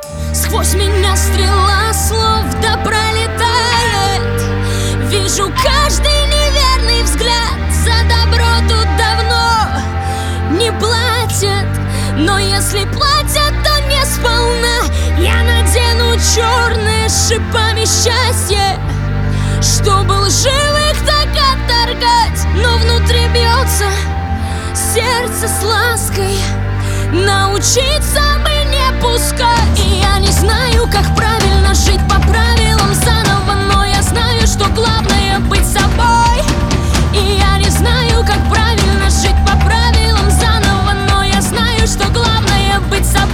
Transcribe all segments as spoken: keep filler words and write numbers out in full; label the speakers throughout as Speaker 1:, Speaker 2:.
Speaker 1: Сквозь меня стрела слов да пролетает. Вижу каждый неверный взгляд. За добро тут давно не платят, но если платят, то не сполна. Я надену черное с шипами счастье, чтобы лживых так отторгать. Но внутри бьется сердце с лаской, научиться бы не пускать. И я не знаю, как правильно жить по правилам заново, но я знаю, что главное быть собой. И я не знаю, как правильно жить по правилам заново, но я знаю, что главное быть собой.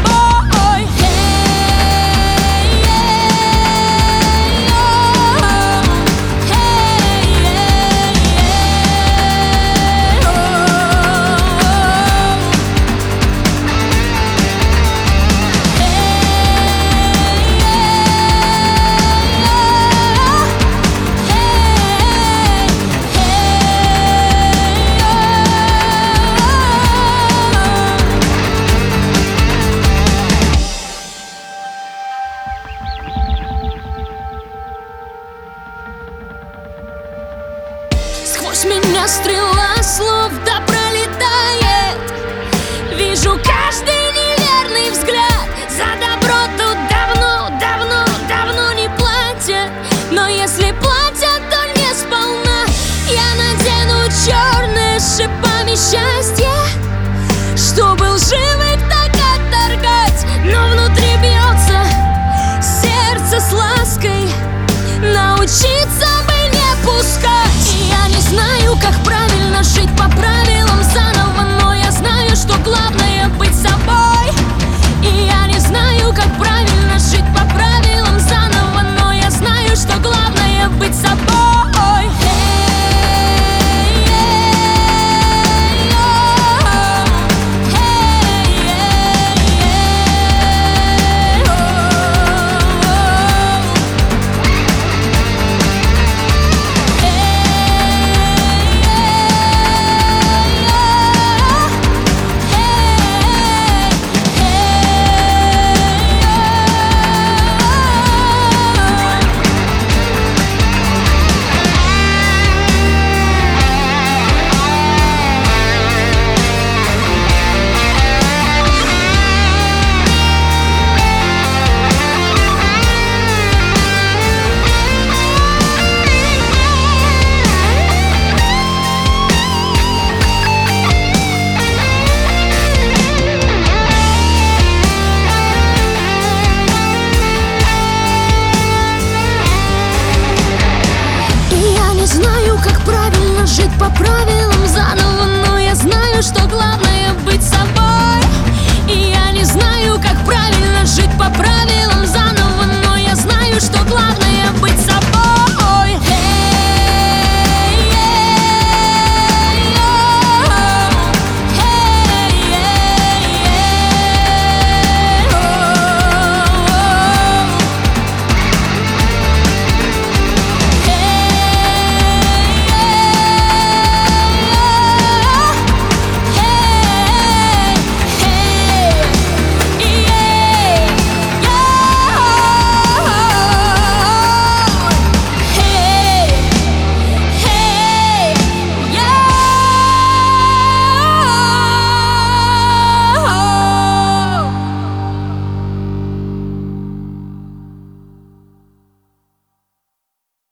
Speaker 1: Сквозь меня стрела слов да пролетает. Вижу каждый неверный взгляд. За добро тут давно, давно, давно не платят, но если платят, то не сполна. Я надену черное с шипами счастье, чтобы лживых так отторгать. Но внутри бьется сердце с лаской, научиться бы не пускать. И я не знаю, как правильно жить по правилам заново, но я знаю, что главное быть собой. И я не знаю, как правильно жить по правилам заново, но я знаю, что главное быть собой. Жить по правилам